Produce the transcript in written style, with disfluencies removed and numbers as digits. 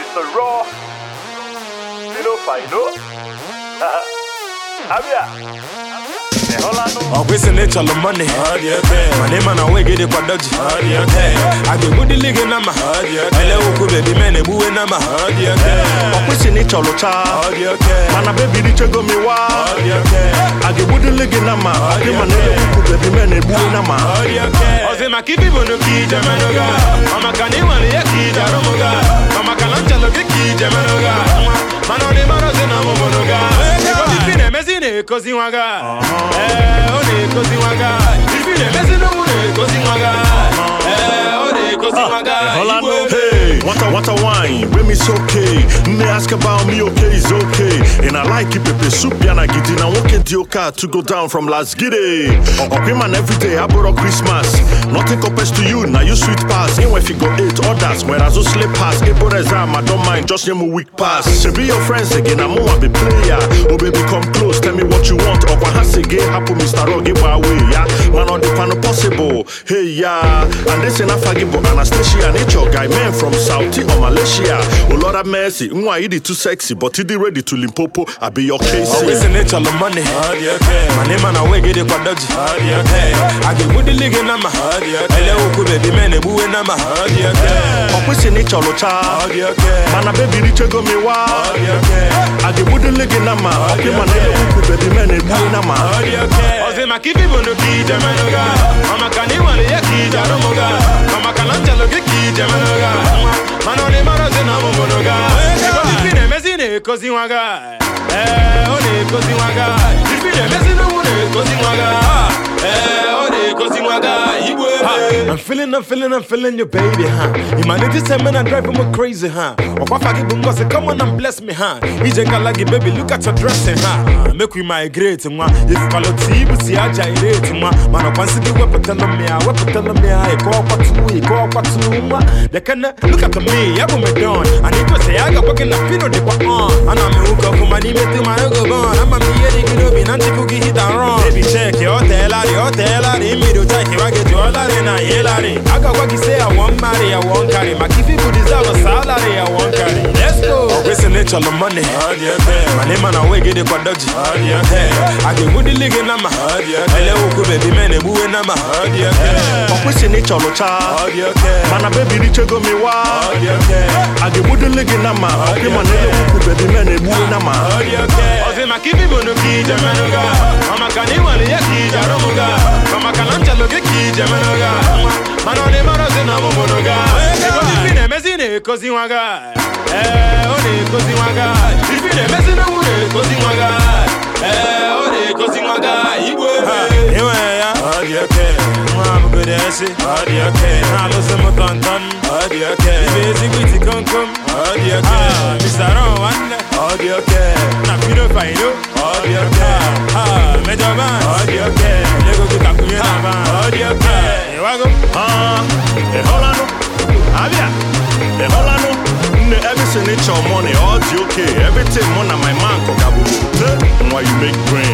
the raw. You know, final. Abia. I'm wasting it all the money. My name and I will get it for dodgy. I get good league in Nama. I never could be men and boo in Nama. I'm wasting it all the time. Man, a baby, did you go me wild? I get good league in Nama. I never could be men and boo in Nama. I say, my keep on the key, Jamanoga. I'm a caniwan, a key, Jaramoga. I'm a calancha, a key, Jamanoga. Man, on the maras in a monoga. Messine, così waga. Così waga. Il fine messine così waga. Così waga. Hey, what a wine. When it's okay. They ask about me, okay, it's okay. And I like it, pepe soup, yana gidi. Now walk into your car to go down from Las Gide. Okay, man, every day I bought Christmas. Nothing compares to you, now you sweet pass. Even if you go 8 others, whereas you slip pass. Ebo exam, I don't mind, just name a week pass. To be your friends again, I'm more be player. Oh baby, come close, tell me what you want. Or what has again happen, Mr. Rock, give away, yeah. Man on the pan possible, hey yeah. And this enough forgivable, Anastasia, nature guy, man from Saudi or Malaysia. Oh Lord have mercy, why you too sexy, but you ready to Limpopo, I be your case. Always in it all the money. My name and I will get it for dodgy. I get good league in Nama. I never could be men and boo in Nama. Always in it all the time. Man, a baby, did you go me wild? I get good league in Nama. Okay, man, never could be men and boo in Nama. I say, my keep on the key, Jamanoga. I'm a caniwan, a key, Jaramoga. I'm a calancha, a key, Jamanoga. Man, on the maras in a monoga. Messine, così waga. Così waga. Il fine messine così waga. Così waga. I'm feeling you, baby, huh? Humanity said, man, I drive him crazy, huh? Or if I give him gossip, say, come on and bless me, huh? He like baby, look at your dressing, huh? Make we migrate, man. If you call it TV, see, I gyrate, man. Man, I want to be weapon telling me, I go up to they can look at me, I will me down. I need to say, I got working the field, they were on. And I'm a hook up for my name to my go on. I'm a me, you know, and she could hit and wrong. Baby, check your hotel, in me to check you, I get your salary. I got what you say, I won't marry, I won't carry. My if people deserve a salary, I won't carry. Let's go. Wasting it all the money. My name and I will get it for dodgy. I get good league in Nama. I never could be men and boo in Nama. Wasting it all the time. Man, a baby, did you go me wild? I get good league in Nama. Okay, man, never could be men and boo in Nama. I say, my keep on the key, Jamanoga. I'm a caniwan, a key, Jaramoga. I'm a calancha, a key, Jamanoga. Man on the maras in a monoga. If messine così waga. Così waga. Il fine messine così waga. Così waga. I'm good as it. I'm a summer basically come. Mr. Rowan. Now you don't find you. Major man. You go to Capuyana. You are go. Holano, Abia, Holano, everything it's your money, all okay. Everything one of my man, why you make brain.